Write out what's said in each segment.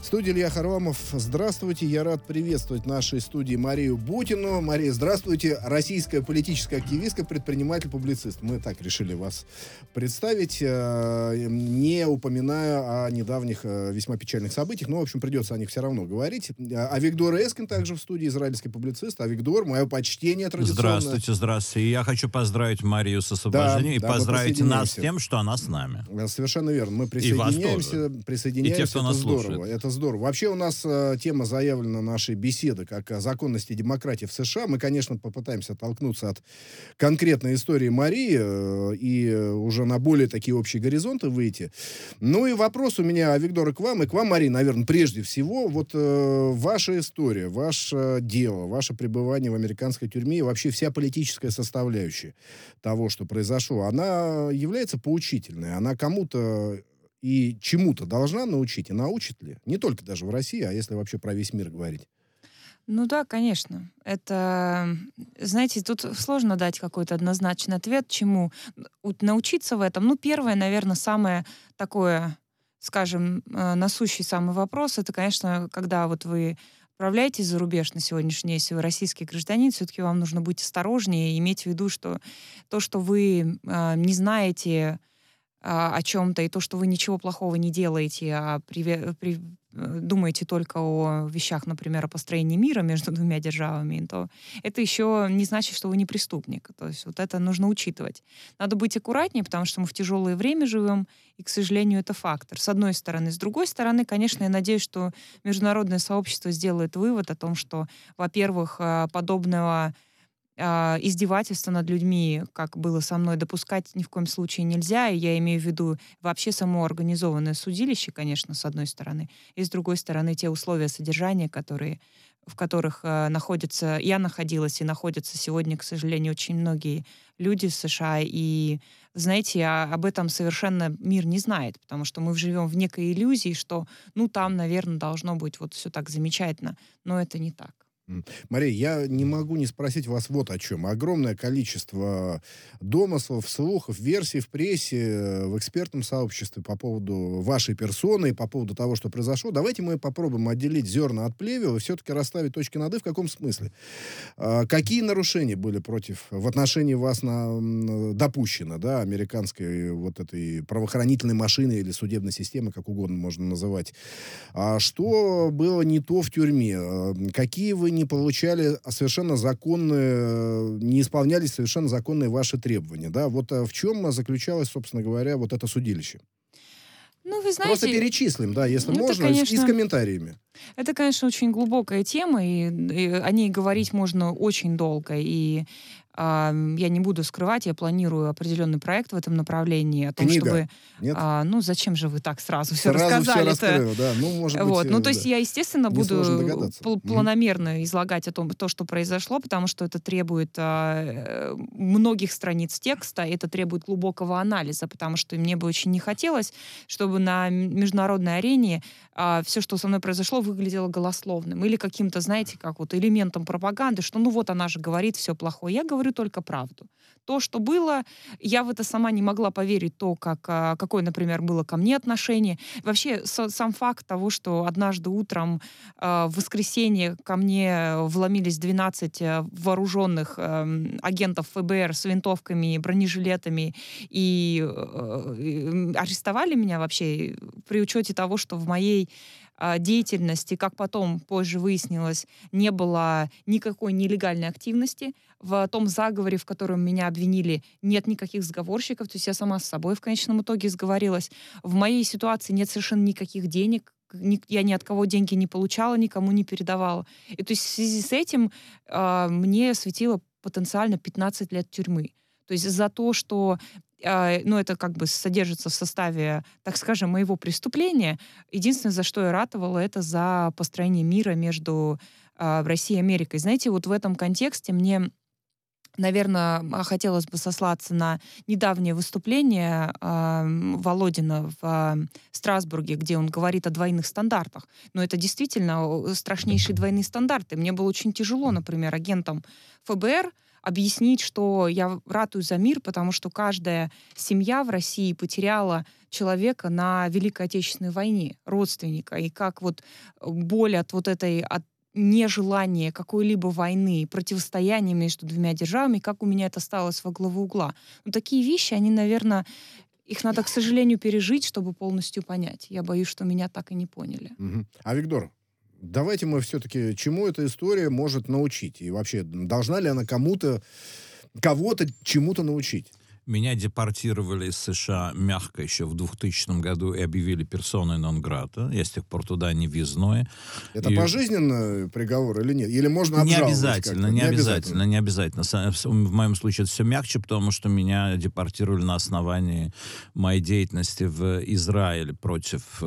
Студия Илья Харламов. Здравствуйте. Я рад приветствовать в нашей студии Марию Бутину. Мария, здравствуйте. Российская политическая активистка, предприниматель, публицист. Мы так решили вас представить, не упоминая о недавних весьма печальных событиях. Но, в общем, придется о них все равно говорить. Авигдор Эскин также в студии, израильский публицист. Авигдор, мое почтение традиционное. Здравствуйте. И я хочу поздравить Марию с освобождением и поздравить нас с тем, что она с нами. Совершенно верно. Мы присоединяемся. И те, кто нас здорово. слушает. Это здорово. Вообще у нас тема заявлена нашей беседы как о законности и демократии в США. Мы, конечно, попытаемся оттолкнуться от конкретной истории Марии и уже на более такие общие горизонты выйти. Ну и вопрос у меня, Авигдор, и к вам, Мария, наверное, прежде всего. Вот ваша история, ваше дело, ваше пребывание в американской тюрьме и вообще вся политическая составляющая того, что произошло, она является поучительной. Она кому-то и чему-то должна научить, и научит ли? Не только даже в России, а если вообще про весь мир говорить. Ну да, конечно. Это, знаете, тут сложно дать какой-то однозначный ответ, чему научиться в этом. Ну, первое, наверное, самое такое, скажем, насущий самый вопрос, это, конечно, когда вот вы отправляетесь за рубеж на сегодняшний день, если вы российский гражданин, все-таки вам нужно быть осторожнее и иметь в виду, что то, что вы не знаете о чем-то, и то, что вы ничего плохого не делаете, а думаете только о вещах, например, о построении мира между двумя державами, то это еще не значит, что вы не преступник. То есть вот это нужно учитывать. Надо быть аккуратнее, потому что мы в тяжелое время живем, и, к сожалению, это фактор. С одной стороны. С другой стороны, конечно, я надеюсь, что международное сообщество сделает вывод о том, что, во-первых, подобного издевательства над людьми, как было со мной, допускать ни в коем случае нельзя. И я имею в виду вообще само организованное судилище, конечно, с одной стороны, и с другой стороны те условия содержания, в которых я находилась и находятся сегодня, к сожалению, очень многие люди в США. И, знаете, об этом совершенно мир не знает, потому что мы живем в некой иллюзии, что, там, наверное, должно быть вот все так замечательно, но это не так. Мария, я не могу не спросить вас вот о чем. Огромное количество домыслов, слухов, версий в прессе, в экспертном сообществе по поводу вашей персоны и по поводу того, что произошло. Давайте мы попробуем отделить зерна от плевел и все-таки расставить точки над «и». В каком смысле? Какие нарушения были в отношении вас допущено, да, американской вот этой правоохранительной машины или судебной системы, как угодно можно называть? Что было не то в тюрьме? Какие вы не получали совершенно законные, не исполнялись совершенно законные ваши требования, да? Вот в чем заключалось, собственно говоря, вот это судилище? Ну, вы знаете... Просто перечислим, да, если можно, конечно, и с комментариями. Это, конечно, очень глубокая тема, и о ней говорить можно очень долго, и я не буду скрывать, я планирую определенный проект в этом направлении, о том, Книга? чтобы... Нет? Зачем же вы так сразу все рассказали? рассказали? Все раскрыл, да. Может быть, то есть я, естественно, буду планомерно излагать то, что произошло, потому что это требует многих страниц текста, это требует глубокого анализа, потому что мне бы очень не хотелось, чтобы на международной арене все, что со мной произошло, выглядело голословным или каким-то, знаете, как вот элементом пропаганды, что она же говорит все плохое. Я говорю только правду. То, что было, я в это сама не могла поверить, какое, например, было ко мне отношение. Вообще, сам факт того, что однажды утром в воскресенье ко мне вломились 12 вооруженных агентов ФБР с винтовками, бронежилетами и арестовали меня вообще при учете того, что в моей деятельности, как потом позже выяснилось, не было никакой нелегальной активности. В том заговоре, в котором меня обвинили, нет никаких сговорщиков. То есть я сама с собой в конечном итоге сговорилась. В моей ситуации нет совершенно никаких денег. Я ни от кого деньги не получала, никому не передавала. И то есть в связи с этим мне светило потенциально 15 лет тюрьмы. То есть за то, что это как бы содержится в составе, так скажем, моего преступления. Единственное, за что я ратовала, это за построение мира между Россией и Америкой. Знаете, вот в этом контексте мне, наверное, хотелось бы сослаться на недавнее выступление Володина в Страсбурге, где он говорит о двойных стандартах. Но это действительно страшнейшие двойные стандарты. Мне было очень тяжело, например, агентам ФБР объяснить, что я ратую за мир, потому что каждая семья в России потеряла человека на Великой Отечественной войне, родственника, и как вот боль от вот этой, от нежелания какой-либо войны, противостояния между двумя державами, как у меня это осталось во главу угла. Но такие вещи, они, наверное, их надо, к сожалению, пережить, чтобы полностью понять. Я боюсь, что меня так и не поняли. А, Виктор, давайте мы все-таки, чему эта история может научить? И вообще, должна ли она кого-то чему-то научить? Меня депортировали из США мягко еще в 2000 году и объявили персоной нон-грата. Я с тех пор туда не въездной. Это пожизненный приговор или нет? Или можно обжаловать? Не обязательно. В моем случае это все мягче, потому что меня депортировали на основании моей деятельности в Израиле против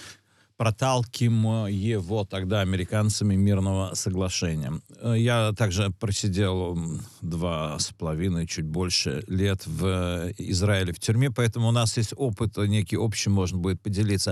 проталкиваемого тогда американцами мирного соглашения. Я также просидел 2,5, чуть больше лет в Израиле в тюрьме, поэтому у нас есть опыт некий общий, можно будет поделиться.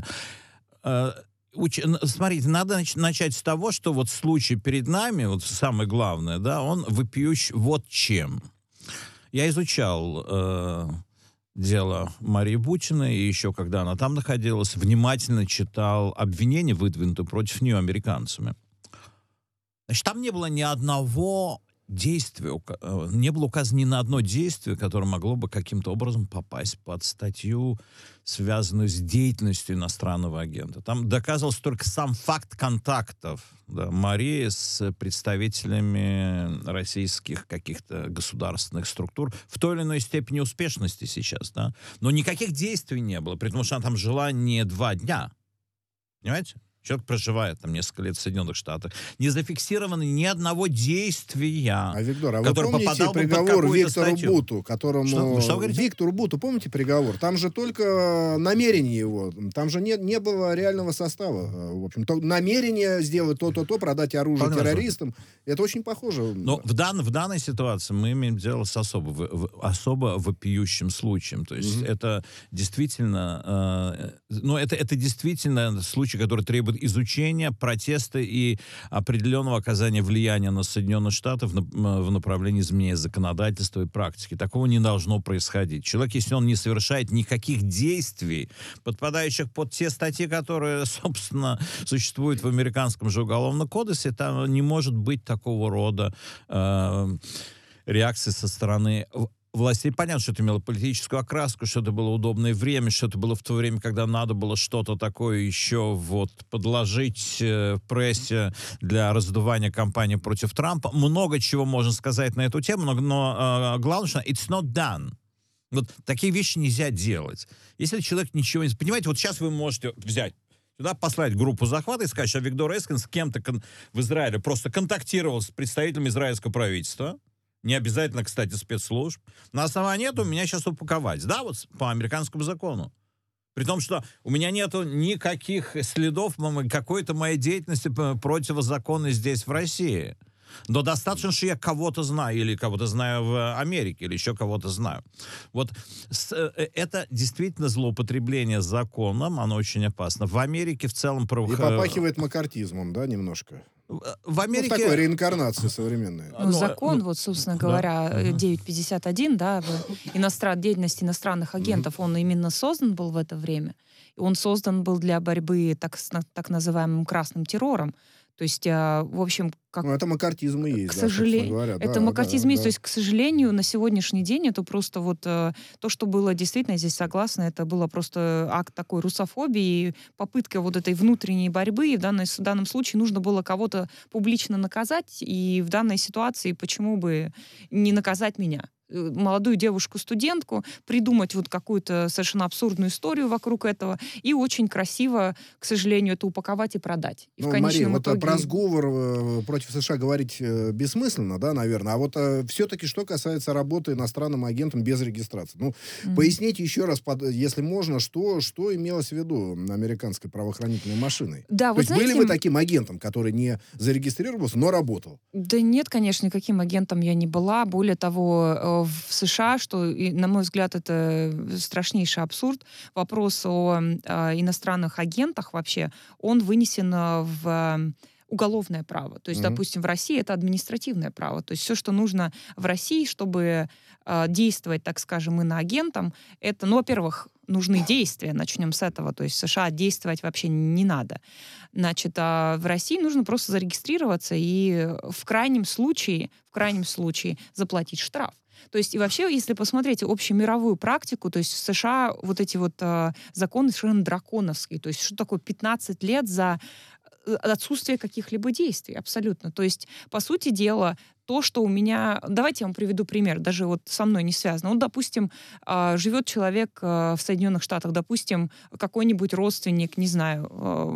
Смотрите, надо начать с того, что вот случай перед нами, вот самое главное, да, он вопиющ вот чем. Я изучал дело Марии Бутиной, и еще когда она там находилась, внимательно читал обвинения, выдвинутые против нее американцами. Значит, там не было ни одного действия, не было указано ни на одно действие, которое могло бы каким-то образом попасть под статью, связанную с деятельностью иностранного агента. Там доказывался только сам факт контактов Марии с представителями российских каких-то государственных структур в той или иной степени успешности сейчас, да. Но никаких действий не было, потому что она там жила не 2 дня. Понимаете? Человек проживает там несколько лет в Соединенных Штатах. Не зафиксировано ни одного действия, Виктор, который попадал бы под какую-то статью. Буту, которому... Что Виктору Буту, помните приговор? Там же только намерение его. Там же не было реального состава. В общем, намерение сделать то, продать оружие террористам. Это очень похоже. Но в данной ситуации мы имеем дело с особо вопиющим случаем. То есть это действительно... это действительно случай, который требует изучения, протеста и определенного оказания влияния на Соединенные Штаты в направлении изменения законодательства и практики. Такого не должно происходить. Человек, если он не совершает никаких действий, подпадающих под те статьи, которые, собственно, существуют в американском же уголовном кодексе, там не может быть такого рода реакции со стороны властей. Понятно, что это имело политическую окраску, что это было удобное время, что это было в то время, когда надо было что-то такое еще подложить прессе для раздувания кампании против Трампа. Много чего можно сказать на эту тему, но главное, что it's not done. Вот такие вещи нельзя делать. Если человек ничего не... Понимаете, вот сейчас вы можете взять, туда послать группу захвата и сказать, что Виктор Эскин с кем-то в Израиле просто контактировал с представителями израильского правительства. Не обязательно, кстати, спецслужб. На основании этого меня сейчас упаковать. Да, вот по американскому закону. При том, что у меня нету никаких следов какой-то моей деятельности противозаконной здесь, в России. Но достаточно, что я кого-то знаю, или кого-то знаю в Америке, или еще кого-то знаю. Вот это действительно злоупотребление законом, оно очень опасно. В Америке в целом... И попахивает маккартизмом, да, немножко? В Америке... такой реинкарнации современной. Закон, собственно говоря, 951, да, деятельность иностранных агентов, он именно создан был в это время. И он создан был для борьбы так называемым красным террором. То есть, в общем... это маккартизм и есть, к сожалению, это маккартизм есть. То есть, к сожалению, на сегодняшний день это просто то, что было действительно, я здесь согласна, это было просто акт такой русофобии, попытка этой внутренней борьбы. И в данном случае нужно было кого-то публично наказать, и в данной ситуации почему бы не наказать меня? Молодую девушку-студентку, придумать какую-то совершенно абсурдную историю вокруг этого и очень красиво, к сожалению, это упаковать и продать. И в конечном Мария, итоге... про сговор против США говорить бессмысленно, да, наверное, а все-таки что касается работы иностранным агентом без регистрации. Поясните еще раз, если можно, что имелось в виду американской правоохранительной машиной? Да, То есть были вы таким агентом, который не зарегистрировался, но работал? Да нет, конечно, никаким агентом я не была. Более того, в США, что, на мой взгляд, это страшнейший абсурд. Вопрос о иностранных агентах вообще, он вынесен в уголовное право. То есть, допустим, в России это административное право. То есть все, что нужно в России, чтобы действовать, так скажем, иноагентом, это, ну, во-первых, нужны действия, начнем с этого. То есть в США действовать вообще не надо. Значит, а в России нужно просто зарегистрироваться и в крайнем случае заплатить штраф. То есть и вообще, если посмотреть общемировую практику, то есть в США вот эти вот законы совершенно драконовские. То есть что такое 15 лет за отсутствие каких-либо действий, абсолютно. То есть, по сути дела, то, что у меня... Давайте я вам приведу пример, даже вот со мной не связано. Вот, допустим, живет человек в Соединенных Штатах, допустим, какой-нибудь родственник, не знаю,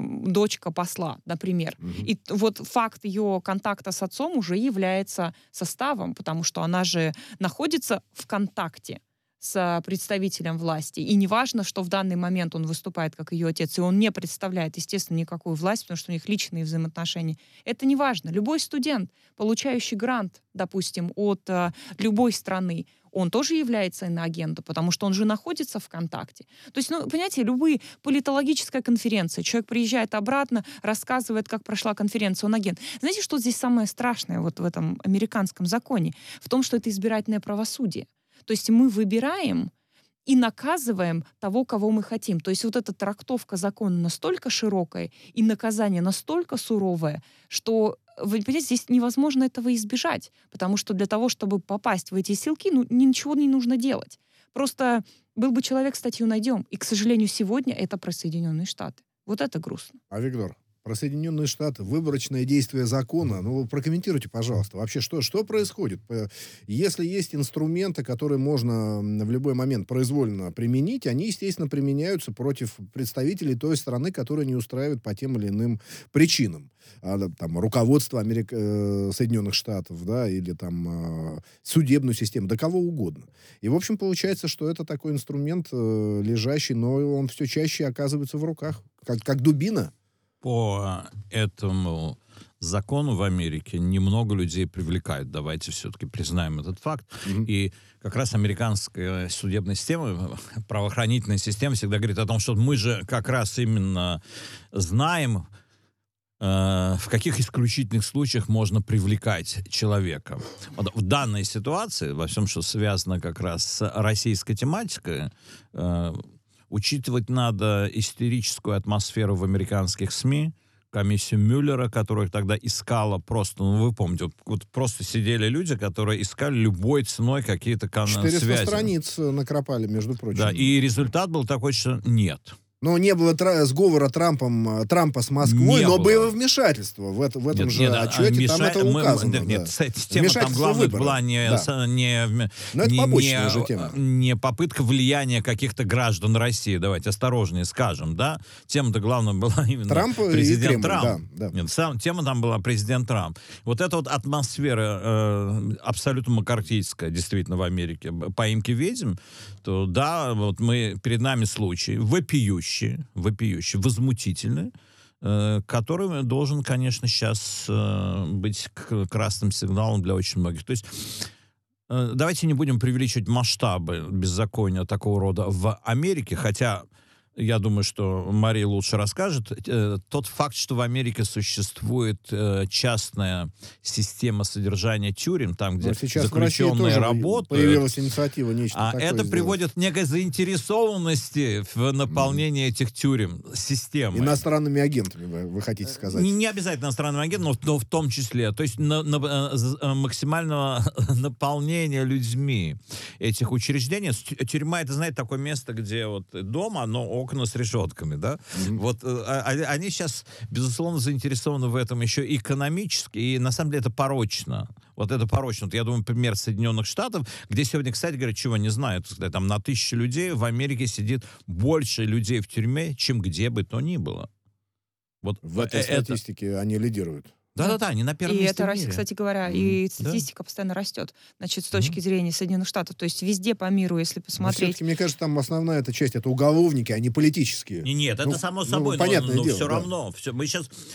дочка посла, например. И вот факт ее контакта с отцом уже является составом, потому что она же находится в контакте с представителем власти. И неважно, что в данный момент он выступает как ее отец, и он не представляет, естественно, никакую власть, потому что у них личные взаимоотношения. Это не важно. Любой студент, получающий грант, допустим, от любой страны, он тоже является иноагентом, потому что он же находится в контакте. То есть, ну, понимаете, любые политологическая конференция, человек приезжает обратно, рассказывает, как прошла конференция, он агент. Знаете, что здесь самое страшное вот в этом американском законе? В том, что это избирательное правосудие. То есть мы выбираем и наказываем того, кого мы хотим. То есть вот эта трактовка закона настолько широкая и наказание настолько суровое, что, вы понимаете, здесь невозможно этого избежать. Потому что для того, чтобы попасть в эти ссылки, ну, ничего не нужно делать. Просто был бы человек, статью найдем. И, к сожалению, сегодня это про Соединенные Штаты. Вот это грустно. А, Виктор, про Соединенные Штаты, выборочное действие закона. Ну, прокомментируйте, пожалуйста. Вообще, что происходит? Если есть инструменты, которые можно в любой момент произвольно применить, они, естественно, применяются против представителей той страны, которая не устраивает по тем или иным причинам. Там, руководство Соединенных Штатов, да, или там судебную систему, да кого угодно. И, в общем, получается, что это такой инструмент лежащий, но он все чаще оказывается в руках, как дубина. По этому закону в Америке немного людей привлекают. Давайте все-таки признаем этот факт. И как раз американская судебная система, правоохранительная система всегда говорит о том, что мы же как раз именно знаем, в каких исключительных случаях можно привлекать человека. Вот в данной ситуации, во всем, что связано как раз с российской тематикой, учитывать надо истерическую атмосферу в американских СМИ, комиссию Мюллера, которая тогда искала просто, ну вы помните, вот просто сидели люди, которые искали любой ценой какие-то связи. 400 страниц накропали, между прочим. Да, и результат был такой, что нет. Но не было сговора Трампа с Москвой, но было вмешательство. В этом отчете там это указано. Тема там главная была не попытка влияния каких-то граждан России, давайте осторожнее скажем, да? Тема-то главная была именно президент Трамп. Тема там была президент Трамп. Вот эта вот атмосфера абсолютно маккартийская, действительно, в Америке, поимки ведьм, то да, вот перед нами случай вопиющий, возмутительный, который должен, конечно, сейчас быть красным сигналом для очень многих. То есть давайте не будем преувеличивать масштабы беззакония такого рода в Америке, хотя я думаю, что Мария лучше расскажет. Тот факт, что в Америке существует частная система содержания тюрем, там, где заключенные работают. Появилась инициатива, нечто такое это сделать. Приводит к некой заинтересованности в наполнении этих тюрем системой. Иностранными агентами, вы хотите сказать? Не обязательно иностранными агентами, но в том числе. То есть максимального наполнения людьми этих учреждений. Тюрьма — это, знаете, такое место, где вот дома, но окна с решетками, да? Вот они сейчас, безусловно, заинтересованы в этом еще экономически, и на самом деле это порочно. Вот это порочно. Вот я думаю, пример Соединенных Штатов, где сегодня, кстати говоря, чего не знают, там на 1000 людей в Америке сидит больше людей в тюрьме, чем где бы то ни было. Вот в этой статистике они лидируют. Да-да-да, они на первом месте в мире. Кстати говоря, и статистика постоянно растет. Значит, с точки зрения Соединенных Штатов. То есть везде по миру, если посмотреть... Но все-таки, мне кажется, там основная эта часть, это уголовники, а не политические. Нет, это само собой, понятное дело, все равно. Мы сейчас...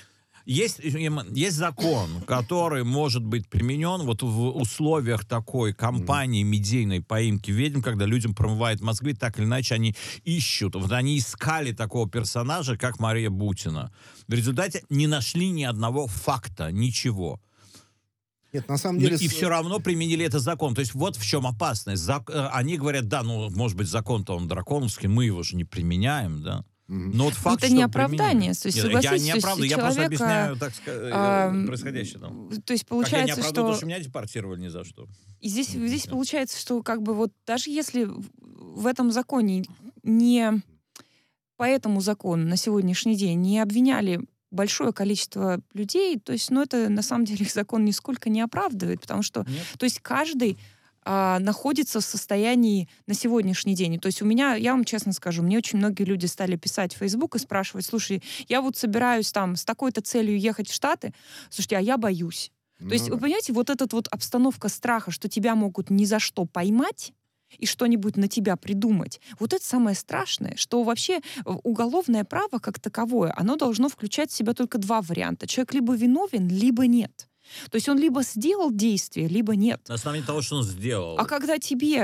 есть закон, который может быть применен вот в условиях такой кампании медийной поимки ведьм, когда людям промывают мозги, так или иначе они ищут. Вот они искали такого персонажа, как Мария Бутина. В результате не нашли ни одного факта, ничего. Нет, на самом деле... И все равно применили этот закон. То есть вот в чем опасность. Они говорят, да, ну, может быть, закон-то он драконовский, мы его же не применяем, да. Но вот факт, это не оправдание. То есть, я не оправдываю, я просто объясняю, так сказать, происходящее там. То есть получается, как я не оправдываю, то, что меня депортировали ни за что. И здесь получается, что как бы вот даже если в этом законе не по этому закону на сегодняшний день не обвиняли большое количество людей, то есть, ну, это на самом деле закон нисколько не оправдывает, потому что, то есть, каждый находится в состоянии на сегодняшний день. То есть у меня, я вам честно скажу, мне очень многие люди стали писать в Facebook и спрашивать, слушай, я вот собираюсь там с такой-то целью ехать в Штаты, слушайте, а я боюсь. То есть, вы понимаете, вот эта вот обстановка страха, что тебя могут ни за что поймать, и что-нибудь на тебя придумать. Вот это самое страшное, что вообще уголовное право как таковое, оно должно включать в себя только два варианта. Человек либо виновен, либо нет. То есть он либо сделал действие, либо нет. На основании того, что он сделал. А когда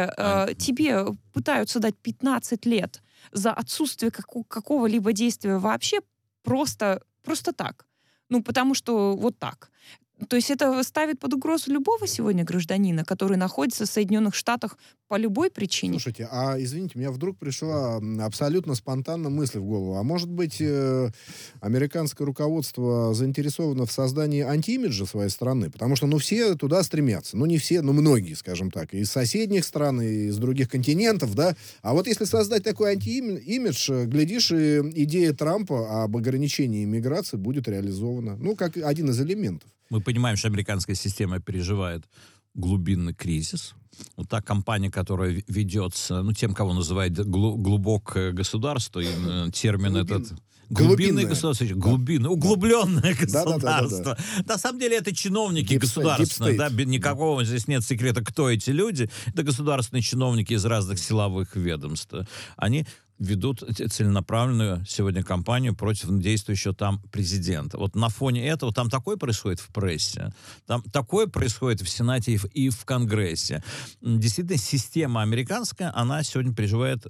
тебе пытаются дать 15 лет за отсутствие какого-либо действия вообще просто так. Ну, потому что вот так. То есть это ставит под угрозу любого сегодня гражданина, который находится в Соединенных Штатах по любой причине. Слушайте, извините, у меня вдруг пришла абсолютно спонтанно мысль в голову. А может быть, американское руководство заинтересовано в создании антиимиджа своей страны? Потому что, все туда стремятся. Не все, но многие, скажем так. И из соседних стран, и из других континентов, да. А вот если создать такой антиимидж, глядишь, и идея Трампа об ограничении иммиграции будет реализована. Как один из элементов. Мы понимаем, что американская система переживает глубинный кризис. Вот та компания, которая ведется, тем, кого называют глубокое государство, термин этот... Глубинное государство, углубленное государство. На самом деле это чиновники государственные, да, никакого здесь нет секрета, кто эти люди. Это государственные чиновники из разных силовых ведомств. Они ведут целенаправленную сегодня кампанию против действующего там президента. Вот на фоне этого там такое происходит в прессе, там такое происходит в Сенате и в Конгрессе. Действительно, система американская, она сегодня переживает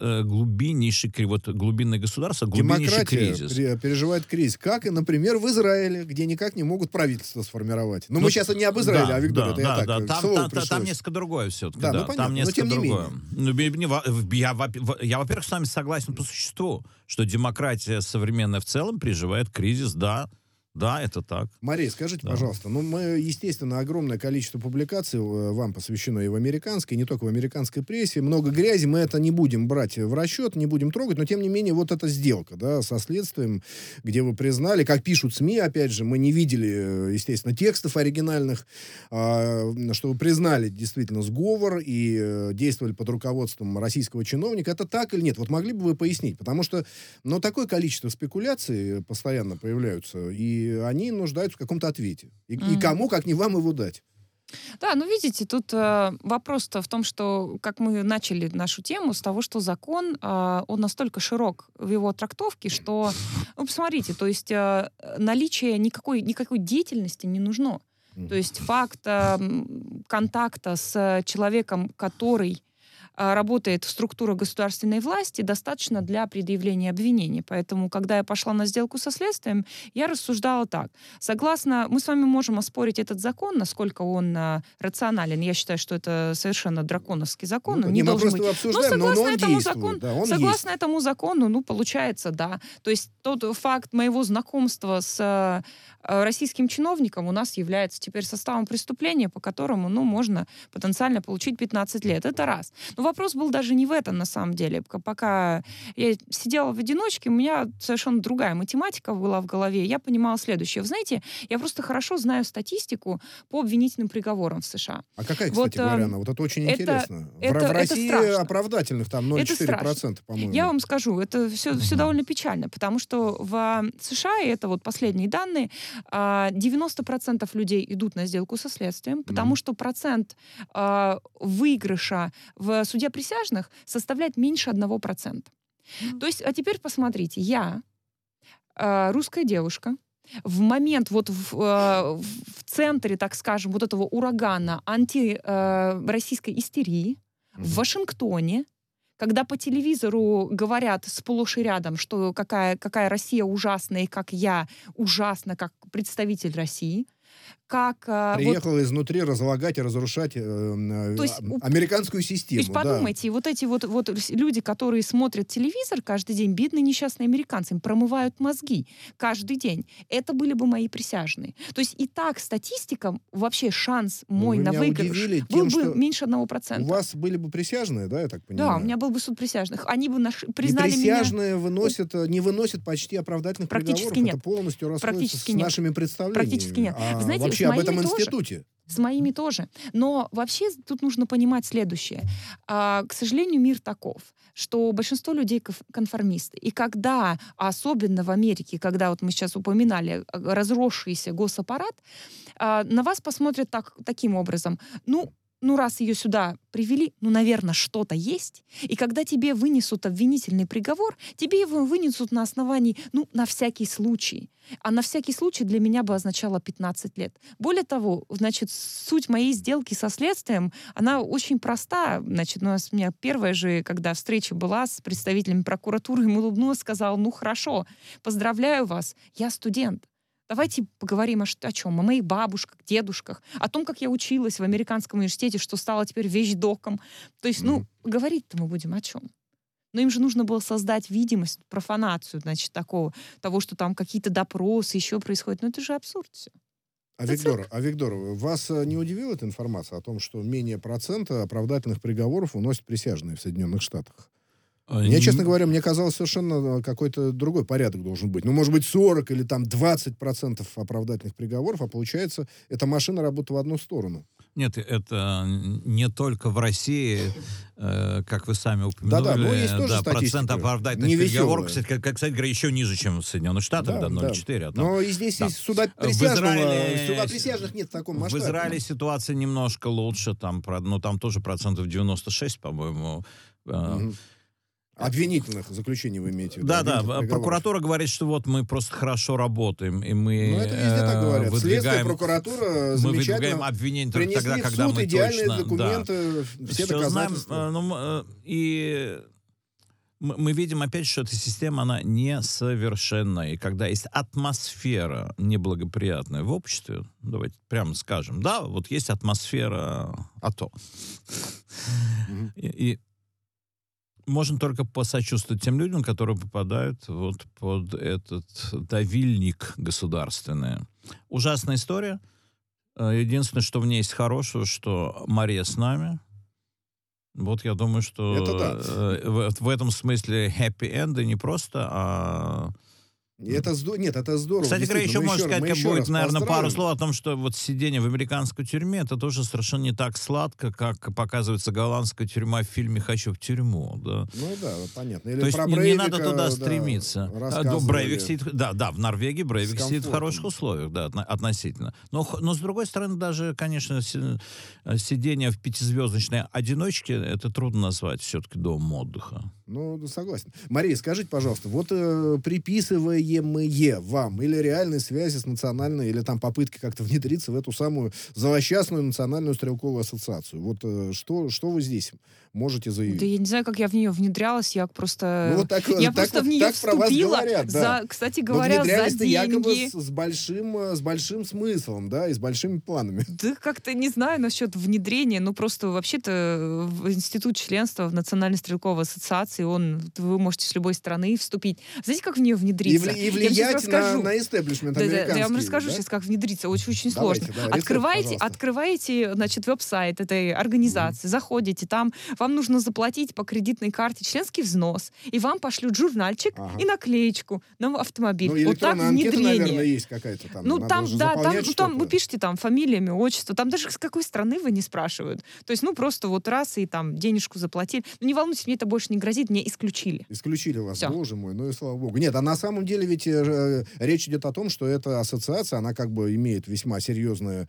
глубинное государство, глубиннейший кризис. Переживает кризис. Как, например, в Израиле, где никак не могут правительство сформировать. Мы сейчас не об Израиле, Виктор, это я так. Там несколько другое все-таки. Да, там несколько другое. Я, во-первых, с вами согласен по существу, что демократия современная в целом переживает кризис, да, это так. Мария, скажите, пожалуйста, мы, естественно, огромное количество публикаций вам посвящено и в американской, и не только в американской прессе, много грязи, мы это не будем брать в расчет, не будем трогать, но, тем не менее, вот эта сделка, да, со следствием, где вы признали, как пишут СМИ, опять же, мы не видели, естественно, текстов оригинальных, что вы признали действительно сговор и действовали под руководством российского чиновника, это так или нет? Вот могли бы вы пояснить? Потому что, такое количество спекуляций постоянно появляются, и они нуждаются в каком-то ответе. И кому, как не вам, его дать? Да, видите, тут вопрос-то в том, что, как мы начали нашу тему, с того, что закон, он настолько широк в его трактовке, что, посмотрите, то есть наличие никакой деятельности не нужно. То есть факт контакта с человеком, который работает в структурах государственной власти, достаточно для предъявления обвинения. Поэтому, когда я пошла на сделку со следствием, я рассуждала так. Мы с вами можем оспорить этот закон, насколько он рационален. Я считаю, что это совершенно драконовский закон. Он не должен быть. Согласно этому закону, получается, да. То есть тот факт моего знакомства с российским чиновником у нас является теперь составом преступления, по которому, можно потенциально получить 15 лет. Это раз. Но вопрос был даже не в этом, на самом деле. Пока я сидела в одиночке, у меня совершенно другая математика была в голове. Я понимала следующее. Вы знаете, я просто хорошо знаю статистику по обвинительным приговорам в США. А какая, кстати говоря, она? Вот это очень интересно. В России оправдательных там 0,4%, по-моему. Я вам скажу, это все довольно печально, потому что в США, и это последние данные, 90% людей идут на сделку со следствием, потому что процент выигрыша в суде присяжных составляет меньше 1%. То есть, а теперь посмотрите, я, русская девушка, в момент вот в центре, так скажем, вот этого урагана антироссийской истерии в Вашингтоне, когда по телевизору говорят сплошь и рядом, что какая Россия ужасная, и как я ужасна, как представитель России, как... Приехала изнутри разлагать и разрушать американскую систему. То есть подумайте, вот эти вот люди, которые смотрят телевизор каждый день, бедные несчастные американцы, им промывают мозги каждый день. Это были бы мои присяжные. То есть и так статистика, вообще шанс мой на выигрыш был бы меньше 1%. У вас были бы присяжные, да, я так понимаю? Да, у меня был бы суд присяжных. Они бы признали меня... Присяжные не выносят почти оправдательных приговоров. Нет. Это полностью расходится с нашими представлениями. Практически нет. Вы знаете, вообще об этом институте. С моими тоже. Но вообще тут нужно понимать следующее. К сожалению, мир таков, что большинство людей конформисты. И когда, особенно в Америке, когда вот мы сейчас упоминали разросшийся госаппарат, на вас посмотрят таким образом. Ну, раз ее сюда привели, наверное, что-то есть. И когда тебе вынесут обвинительный приговор, тебе его вынесут на основании, на всякий случай. А на всякий случай для меня бы означало 15 лет. Более того, значит, суть моей сделки со следствием, она очень проста. Значит, у меня первая же, когда встреча была с представителями прокуратуры, ему улыбнулась, сказала: хорошо, поздравляю вас, я студент. Давайте поговорим о чем? О моих бабушках, дедушках, о том, как я училась в американском университете, что стала теперь вещдоком. То есть, говорить-то мы будем о чем? Но им же нужно было создать видимость, профанацию, значит, того, что там какие-то допросы еще происходят. Это же абсурд все. Виктор, вас не удивила эта информация о том, что менее процента оправдательных приговоров уносят присяжные в Соединенных Штатах? Мне, честно говоря, мне казалось, совершенно какой-то другой порядок должен быть. Может быть, 40 или там 20% оправдательных приговоров, а получается, эта машина работает в одну сторону. Нет, это не только в России, как вы сами упомянули. Да-да, но есть тоже процент оправдательных приговоров, кстати говоря, еще ниже, чем в Соединенных Штатах, 0,4. Но и здесь есть суда присяжных нет в таком масштабе. В Израиле ситуация немножко лучше, там тоже 96%, по-моему. Обвинительных заключений вы имеете в виду? Да, прокуратура говорит, что вот мы просто хорошо работаем, и мы это везде так говорят. Следствие, прокуратура замечательно обвинение только тогда, когда мы идеальные точно... документы, все доказательства. Мы видим опять, что эта система, она несовершенна. И когда есть атмосфера неблагоприятная в обществе, давайте прямо скажем, вот есть атмосфера АТО. И можно только посочувствовать тем людям, которые попадают вот под этот давильник государственный. Ужасная история. Единственное, что в ней есть хорошего, что Мария с нами. Вот я думаю, что в этом смысле happy end и не просто, Это здорово. Кстати говоря, еще можно сказать, будет, наверное, пару слов о том, что вот сидение в американской тюрьме, это тоже совершенно не так сладко, как показывается голландская тюрьма в фильме «Хочу в тюрьму». Да? Понятно. Или то есть Брейвика, не надо туда стремиться. Брейвик сидит, в Норвегии Брейвик сидит в хороших условиях, относительно. Но с другой стороны, даже, конечно, сидение в пятизвездочной одиночке, это трудно назвать все-таки домом отдыха. Согласен. Мария, скажите, пожалуйста, вот приписываемые вам или реальные связи с национальной, или там попытки как-то внедриться в эту самую злосчастную национальную стрелковую ассоциацию. Вот что вы здесь можете заявить? Да я не знаю, как я в нее внедрялась, я просто... в нее вступила, кстати говоря, за деньги. Якобы с большим смыслом, да, и с большими планами. Да как-то не знаю насчет внедрения, просто вообще-то в институт членства в Национальной стрелковой ассоциации, вы можете с любой страны вступить. Знаете, как в нее внедриться? И влиять на истеблишмент американский. Я вам расскажу сейчас, как внедриться. Очень сложно. Открываете, значит, веб-сайт этой организации, заходите, там вам нужно заплатить по кредитной карте членский взнос, и вам пошлют журнальчик и наклеечку на автомобиль. Вот так внедрение. Наверное, есть какая-то там. Там вы пишете там фамилиями, отчество, там даже с какой страны вы не спрашивают. То есть, просто вот раз и там денежку заплатили. Не волнуйтесь, мне это больше не грозит, меня исключили. Исключили вас, всё. Боже мой, и слава богу. Нет, а на самом деле ведь речь идет о том, что эта ассоциация, она как бы имеет весьма серьезные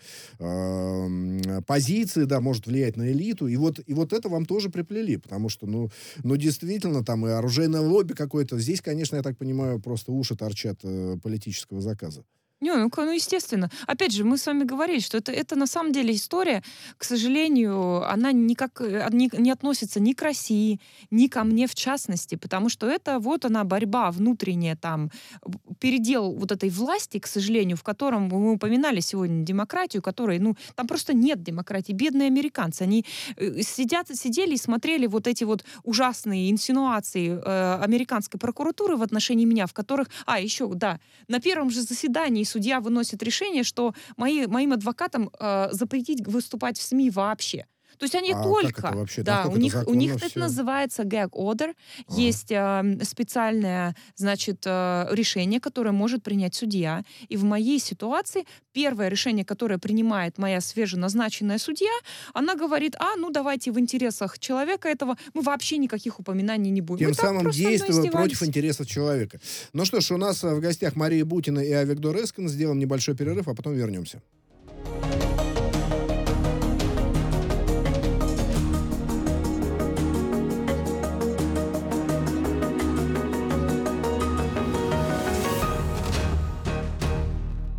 позиции, да, может влиять на элиту, и вот это вам тоже приплели, потому что, действительно, там и оружейное лобби какое-то. Здесь, конечно, я так понимаю, просто уши торчат политического заказа. Ну, естественно. Опять же, мы с вами говорили, что это на самом деле история, к сожалению, она никак не относится ни к России, ни ко мне в частности, потому что это вот она борьба внутренняя, там, передел вот этой власти, к сожалению, в котором мы упоминали сегодня демократию, которой, ну, там просто нет демократии. Бедные американцы, они сидели и смотрели вот эти вот ужасные инсинуации американской прокуратуры в отношении меня, в которых, еще, да, на первом же заседании судья выносит решение, что моим адвокатам запретить выступать в СМИ вообще. То есть они только... Как это вообще? Да, у них все? это называется gag order. Есть специальное, значит, решение, которое может принять судья. И в моей ситуации первое решение, которое принимает моя свеженазначенная судья, она говорит, ну давайте в интересах человека этого мы вообще никаких упоминаний не будем. Тем самым действуя против интересов человека. Ну что ж, у нас в гостях Мария Бутина и Авигдор Эскин. Сделаем небольшой перерыв, а потом вернемся.